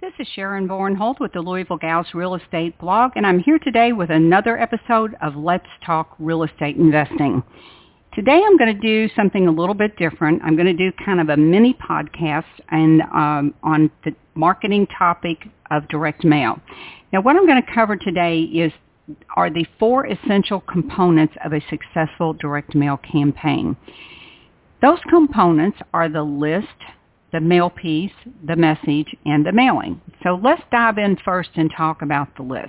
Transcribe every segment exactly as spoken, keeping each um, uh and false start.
This is Sharon Bornholt with the Louisville Gals Real Estate blog, and I'm here today with another episode of Let's Talk Real Estate Investing. Today I'm going to do something a little bit different. I'm going to do kind of a mini podcast and um, on the marketing topic of direct mail. Now what I'm going to cover today is are the four essential components of a successful direct mail campaign. Those components are the list, the mail piece, the message, and the mailing. So let's dive in first and talk about the list.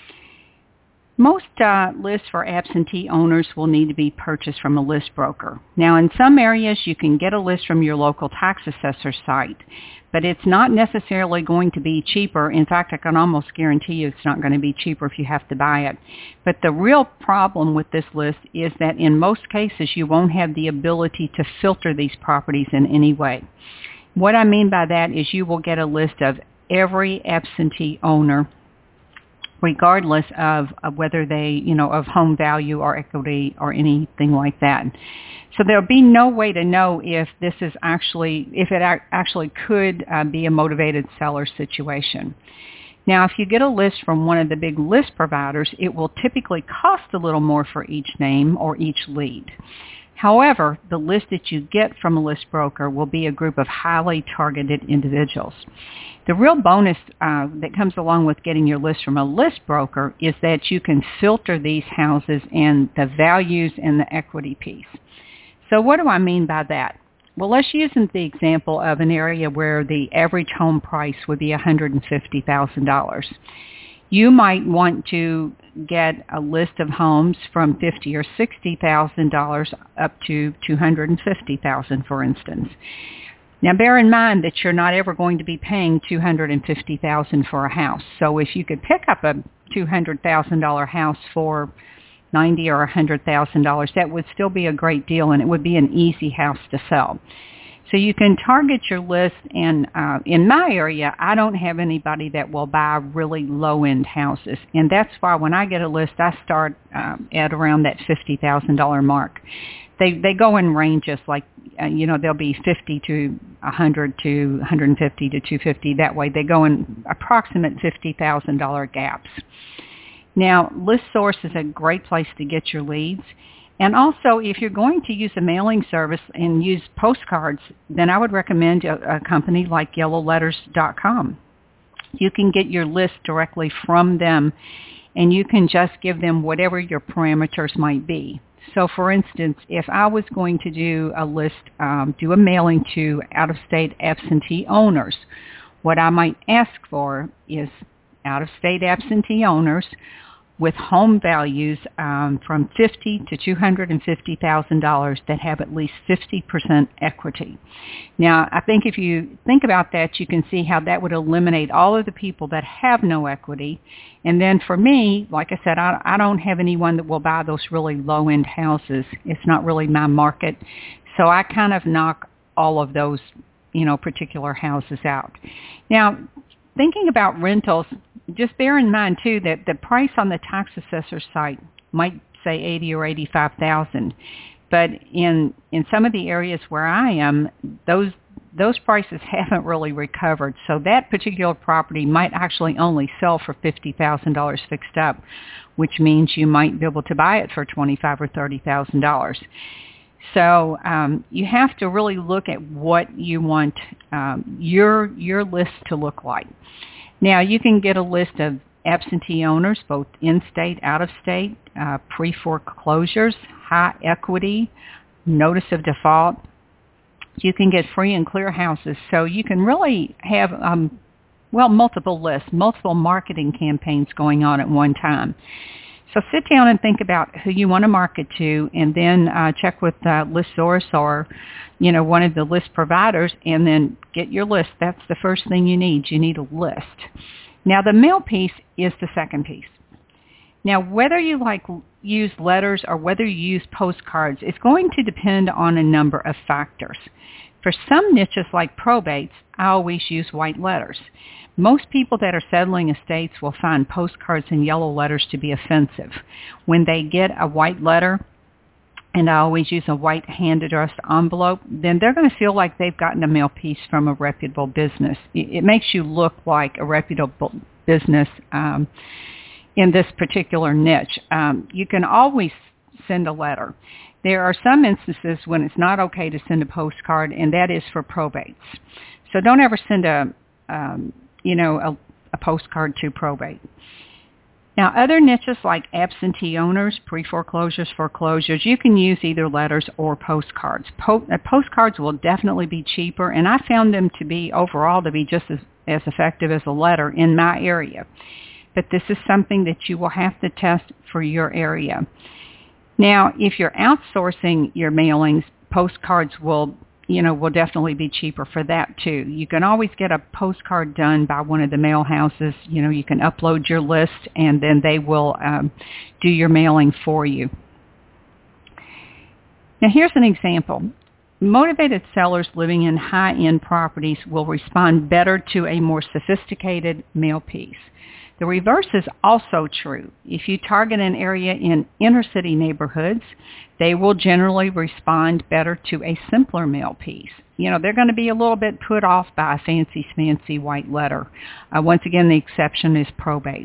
Most uh, lists for absentee owners will need to be purchased from a list broker. Now, in some areas, you can get a list from your local tax assessor site, but it's not necessarily going to be cheaper. In fact, I can almost guarantee you it's not going to be cheaper if you have to buy it. But the real problem with this list is that in most cases, you won't have the ability to filter these properties in any way. What I mean by that is you will get a list of every absentee owner, regardless of, of whether they, you know, of home value or equity or anything like that. So there'll be no way to know if this is actually, if it actually could uh, be a motivated seller situation. Now, if you get a list from one of the big list providers, it will typically cost a little more for each name or each lead. However, the list that you get from a list broker will be a group of highly targeted individuals. The real bonus uh, that comes along with getting your list from a list broker is that you can filter these houses and the values and the equity piece. So what do I mean by that? Well, let's use the example of an area where the average home price would be one hundred fifty thousand dollars. You might want to get a list of homes from fifty thousand dollars or sixty thousand dollars up to two hundred fifty thousand dollars, for instance. Now, bear in mind that you're not ever going to be paying two hundred fifty thousand dollars for a house. So if you could pick up a two hundred thousand dollars house for ninety thousand dollars or one hundred thousand dollars, that would still be a great deal, and it would be an easy house to sell. So you can target your list, and uh, in my area, I don't have anybody that will buy really low-end houses. And that's why when I get a list, I start um, at around that fifty thousand dollars mark. They they go in ranges like, uh, you know, they'll be fifty to one hundred to one hundred fifty to two hundred fifty. That way they go in approximate fifty thousand dollars gaps. Now, ListSource is a great place to get your leads. And also, if you're going to use a mailing service and use postcards, then I would recommend a, a company like yellow letters dot com. You can get your list directly from them, and you can just give them whatever your parameters might be. So, for instance, if I was going to do a list, um, do a mailing to out-of-state absentee owners, what I might ask for is out-of-state absentee owners with home values um, from fifty thousand dollars to two hundred fifty thousand dollars that have at least fifty percent equity. Now, I think if you think about that, you can see how that would eliminate all of the people that have no equity. And then for me, like I said, I, I don't have anyone that will buy those really low-end houses. It's not really my market. So I kind of knock all of those, you know, particular houses out. Now, thinking about rentals, just bear in mind, too, that the price on the tax assessor site might say eighty thousand dollars or eighty-five thousand dollars. But in in some of the areas where I am, those those prices haven't really recovered. So that particular property might actually only sell for fifty thousand dollars fixed up, which means you might be able to buy it for twenty-five thousand dollars or thirty thousand dollars. So um, you have to really look at what you want um, your your list to look like. Now, you can get a list of absentee owners, both in-state, out-of-state, uh, pre-foreclosures, high equity, notice of default. You can get free and clear houses. So you can really have, um, well, multiple lists, multiple marketing campaigns going on at one time. So sit down and think about who you want to market to, and then uh, check with uh, ListSource or, you know, one of the list providers, and then get your list. That's the first thing you need. You need a list. Now, the mail piece is the second piece. Now, whether you like use letters or whether you use postcards, it's going to depend on a number of factors. For some niches like probates, I always use white letters. Most people that are settling estates will find postcards and yellow letters to be offensive. When they get a white letter, and I always use a white hand-addressed envelope, then they're going to feel like they've gotten a mail piece from a reputable business. It makes you look like a reputable business um, in this particular niche. Um, you can always send a letter. There are some instances when it's not okay to send a postcard, and that is for probates. So don't ever send a, um, you know, a, a postcard to probate. Now, other niches like absentee owners, pre-foreclosures, foreclosures, you can use either letters or postcards. Po- uh, postcards will definitely be cheaper, and I found them to be overall to be just as, as effective as a letter in my area. But this is something that you will have to test for your area. Now, if you're outsourcing your mailings, postcards will you know, will definitely be cheaper for that too. You can always get a postcard done by one of the mail houses. You know, you can upload your list and then they will um, do your mailing for you. Now here's an example. Motivated sellers living in high-end properties will respond better to a more sophisticated mail piece. The reverse is also true. If you target an area in inner-city neighborhoods, they will generally respond better to a simpler mail piece. You know, they're going to be a little bit put off by a fancy, fancy white letter. Uh, once again, the exception is probates.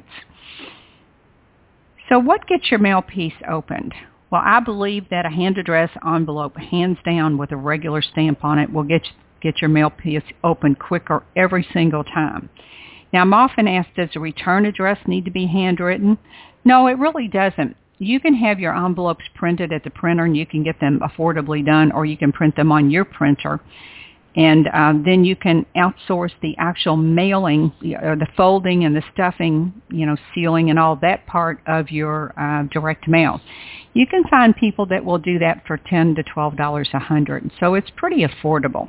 So what gets your mail piece opened? Well, I believe that a hand-addressed envelope, hands down with a regular stamp on it, will get, get your mail piece opened quicker every single time. Now, I'm often asked, does the return address need to be handwritten? No, it really doesn't. You can have your envelopes printed at the printer and you can get them affordably done, or you can print them on your printer. And uh, then you can outsource the actual mailing, or the folding and the stuffing, you know, sealing and all that part of your uh, direct mail. You can find people that will do that for ten to twelve dollars a hundred. So it's pretty affordable.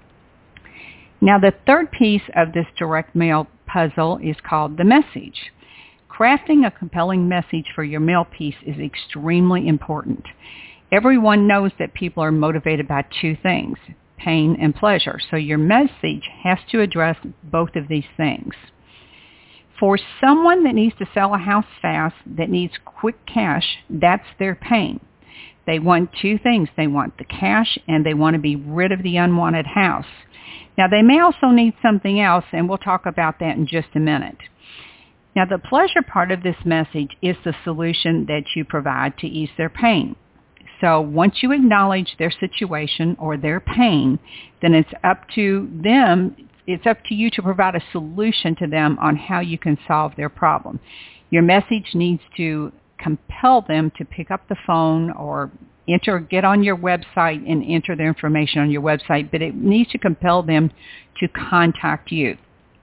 Now, the third piece of this direct mail puzzle is called the message. Crafting a compelling message for your mail piece is extremely important. Everyone knows that people are motivated by two things, pain and pleasure. So your message has to address both of these things. For someone that needs to sell a house fast, that needs quick cash, that's their pain. They want two things. They want the cash and they want to be rid of the unwanted house. Now, they may also need something else, and we'll talk about that in just a minute. Now, the pleasure part of this message is the solution that you provide to ease their pain. So once you acknowledge their situation or their pain, then it's up to them, it's up to you to provide a solution to them on how you can solve their problem. Your message needs to compel them to pick up the phone or enter, get on your website and enter their information on your website, but it needs to compel them to contact you.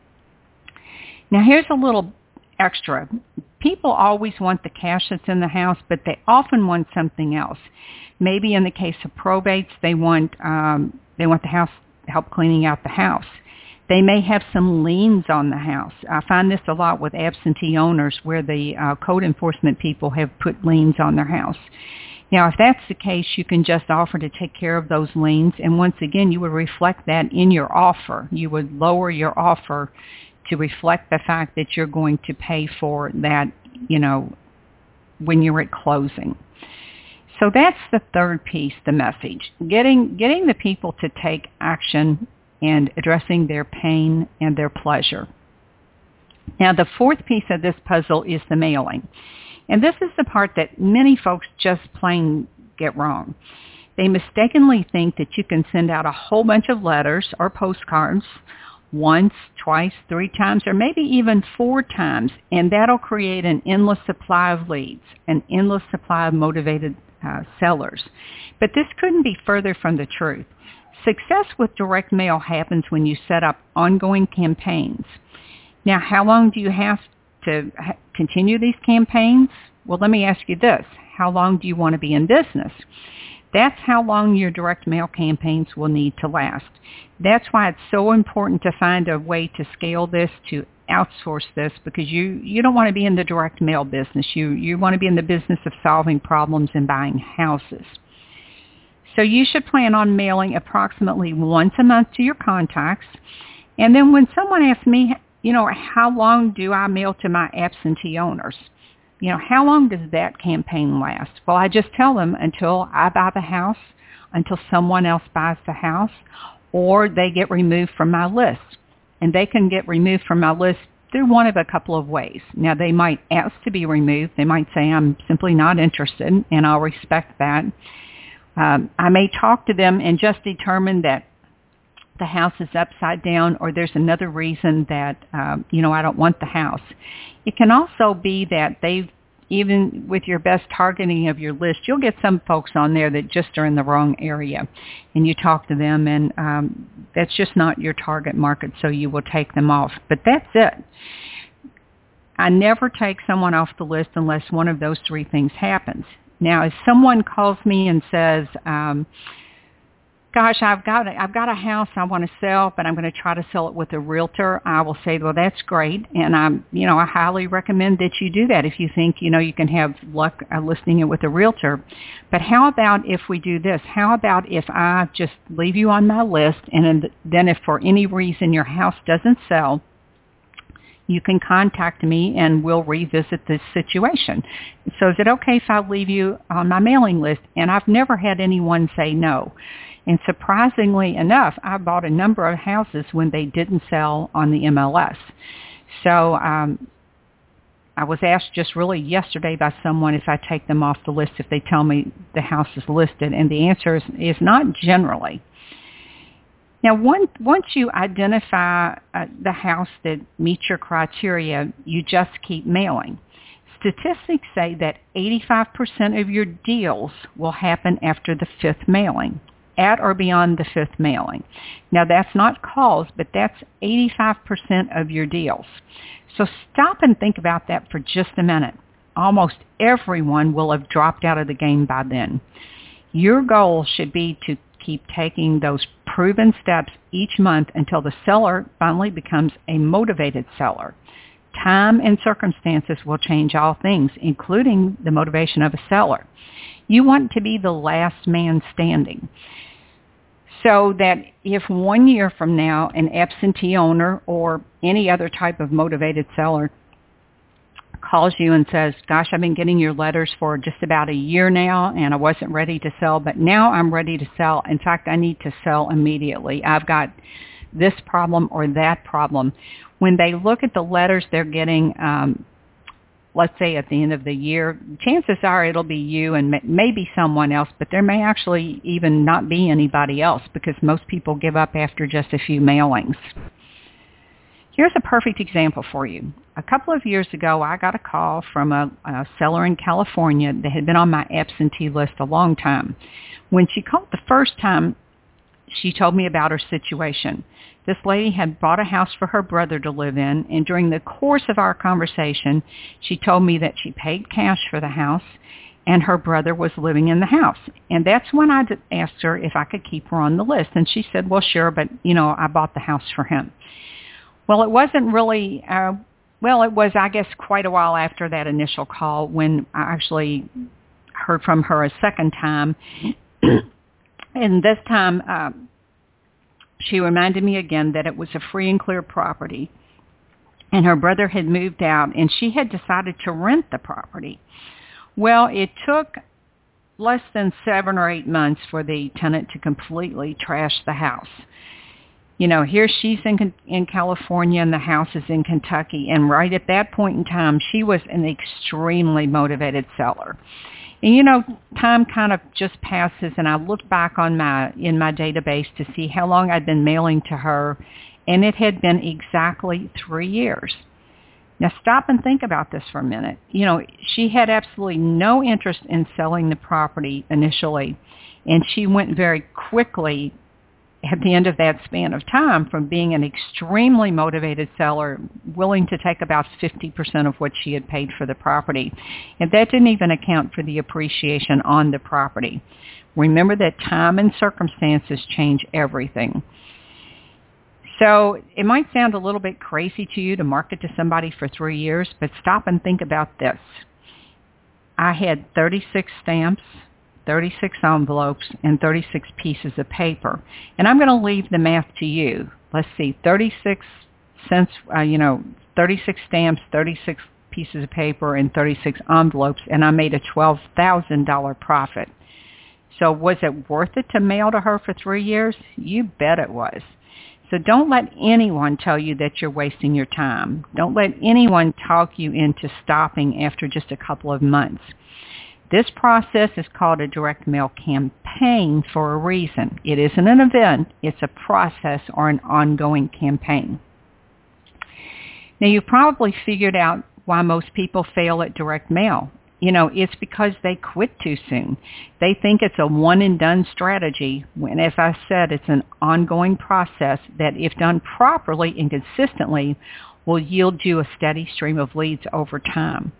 Now here's a little extra. People always want the cash that's in the house, but they often want something else. Maybe in the case of probates, they want um, they want the house help cleaning out the house. They may have some liens on the house. I find this a lot with absentee owners where the uh, code enforcement people have put liens on their house. Now, if that's the case, you can just offer to take care of those liens, and once again, you would reflect that in your offer. You would lower your offer to reflect the fact that you're going to pay for that, you know, when you're at closing. So that's the third piece, the message. Getting, getting the people to take action and addressing their pain and their pleasure. Now, the fourth piece of this puzzle is the mailing. And this is the part that many folks just plain get wrong. They mistakenly think that you can send out a whole bunch of letters or postcards once, twice, three times, or maybe even four times, and that'll create an endless supply of leads, an endless supply of motivated uh, sellers. But this couldn't be further from the truth. Success with direct mail happens when you set up ongoing campaigns. Now, how long do you have to ha- continue these campaigns? Well, let me ask you this. How long do you want to be in business? That's how long your direct mail campaigns will need to last. That's why it's so important to find a way to scale this, to outsource this, because you, you don't want to be in the direct mail business. You, you want to be in the business of solving problems and buying houses. So you should plan on mailing approximately once a month to your contacts. And then when someone asks me, you know, how long do I mail to my absentee owners? You know, how long does that campaign last? Well, I just tell them until I buy the house, until someone else buys the house, or they get removed from my list. And they can get removed from my list through one of a couple of ways. Now, they might ask to be removed. They might say, I'm simply not interested, and I'll respect that. Um, I may talk to them and just determine that the house is upside down, or there's another reason that, um, you know, I don't want the house. It can also be that they've, even with your best targeting of your list, you'll get some folks on there that just are in the wrong area. And you talk to them, and um, that's just not your target market, so you will take them off. But that's it. I never take someone off the list unless one of those three things happens. Now, if someone calls me and says, um, gosh, I've got a, I've got a house I want to sell, but I'm going to try to sell it with a realtor, I will say, well, that's great. And I'm, you know, I highly recommend that you do that if you think, you know, you can have luck uh, listing it with a realtor. But how about if we do this? How about if I just leave you on my list, and then if for any reason your house doesn't sell, you can contact me and we'll revisit this situation. So is it okay if I leave you on my mailing list? And I've never had anyone say no. And surprisingly enough, I bought a number of houses when they didn't sell on the M L S. So um, I was asked just really yesterday by someone if I take them off the list if they tell me the house is listed. And the answer is, is not generally. Now, one, once you identify uh, the house that meets your criteria, you just keep mailing. Statistics say that eighty-five percent of your deals will happen after the fifth mailing, at or beyond the fifth mailing. Now, that's not calls, but that's eighty-five percent of your deals. So stop and think about that for just a minute. Almost everyone will have dropped out of the game by then. Your goal should be to keep taking those proven steps each month until the seller finally becomes a motivated seller. Time and circumstances will change all things, including the motivation of a seller. You want to be the last man standing, so that if one year from now an absentee owner or any other type of motivated seller calls you and says, gosh, I've been getting your letters for just about a year now, and I wasn't ready to sell, but now I'm ready to sell. In fact, I need to sell immediately. I've got this problem or that problem. When they look at the letters they're getting, um, let's say at the end of the year, chances are it'll be you and maybe someone else, but there may actually even not be anybody else because most people give up after just a few mailings. Here's a perfect example for you. A couple of years ago, I got a call from a, a seller in California that had been on my absentee list a long time. When she called the first time, she told me about her situation. This lady had bought a house for her brother to live in, and during the course of our conversation, she told me that she paid cash for the house, and her brother was living in the house. And that's when I asked her if I could keep her on the list. And she said, well, sure, but, you know, I bought the house for him. Well, it wasn't really, uh, well, it was, I guess, quite a while after that initial call when I actually heard from her a second time. And this time, uh, she reminded me again that it was a free and clear property, and her brother had moved out, and she had decided to rent the property. Well, it took less than seven or eight months for the tenant to completely trash the house. You know, here she's in in California and the house is in Kentucky, and right at that point in time, she was an extremely motivated seller. And, you know, time kind of just passes, and I looked back on my in my database to see how long I'd been mailing to her, and it had been exactly three years. Now, stop and think about this for a minute. You know, she had absolutely no interest in selling the property initially, and she went very quickly at the end of that span of time from being an extremely motivated seller, willing to take about fifty percent of what she had paid for the property. And that didn't even account for the appreciation on the property. Remember that time and circumstances change everything. So it might sound a little bit crazy to you to market to somebody for three years, but stop and think about this. I had thirty-six stamps, thirty-six envelopes, and thirty-six pieces of paper. And I'm going to leave the math to you. Let's see, thirty-six cents, uh, you know, thirty-six stamps, thirty-six pieces of paper and thirty-six envelopes, and I made a twelve thousand dollars profit. So was it worth it to mail to her for three years? You bet it was. So don't let anyone tell you that you're wasting your time. Don't let anyone talk you into stopping after just a couple of months. This process is called a direct mail campaign for a reason. It isn't an event. It's a process or an ongoing campaign. Now, you've probably figured out why most people fail at direct mail. You know, it's because they quit too soon. They think it's a one-and-done strategy when, as I said, it's an ongoing process that, if done properly and consistently, will yield you a steady stream of leads over time.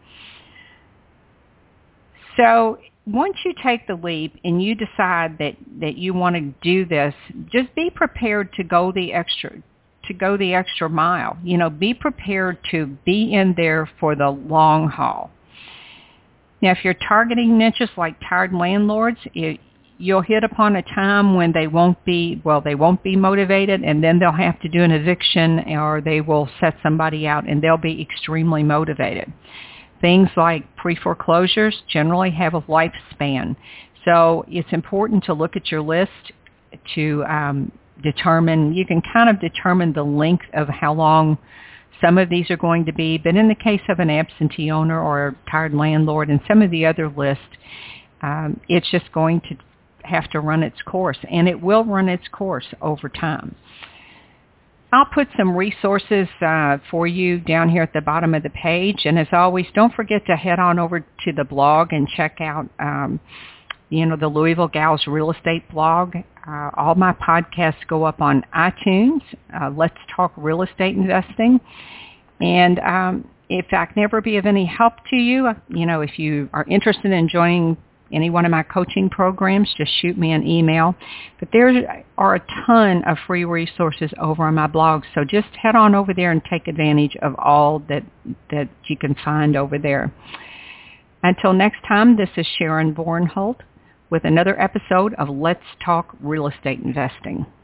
So once you take the leap and you decide that, that you want to do this, just be prepared to go the extra to go the extra mile. You know, be prepared to be in there for the long haul. Now, if you're targeting niches like tired landlords, it, you'll hit upon a time when they won't be, well, they won't be motivated, and then they'll have to do an eviction, or they will set somebody out, and they'll be extremely motivated. Things like pre-foreclosures generally have a lifespan. So it's important to look at your list to um, determine, you can kind of determine the length of how long some of these are going to be, but in the case of an absentee owner or a tired landlord and some of the other lists, um, it's just going to have to run its course, and it will run its course over time. I'll put some resources uh, for you down here at the bottom of the page, and as always, don't forget to head on over to the blog and check out um, you know, the Louisville Gals Real Estate blog. Uh, all my podcasts go up on iTunes. Uh, Let's Talk Real Estate Investing. And um, if I can ever be of any help to you, you know, if you are interested in joining any one of my coaching programs, just shoot me an email. But there are a ton of free resources over on my blog, so just head on over there and take advantage of all that, that you can find over there. Until next time, this is Sharon Bornholt with another episode of Let's Talk Real Estate Investing.